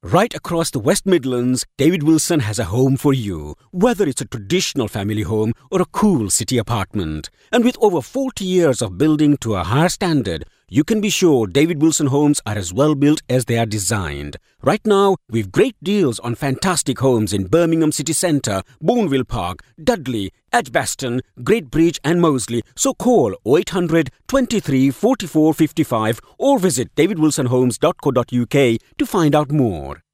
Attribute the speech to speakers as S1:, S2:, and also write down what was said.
S1: Right across the West Midlands, David Wilson has a home for you, whether it's a traditional family home or a cool city apartment. And with over 40 years of building to a higher standard, you can be sure David Wilson homes are as well built as they are designed. Right now, we've great deals on fantastic homes in Birmingham City Centre, Bourneville Park, Dudley, Edgbaston, Great Bridge and Moseley. So call 0800 23 44 55 or visit davidwilsonhomes.co.uk to find out more.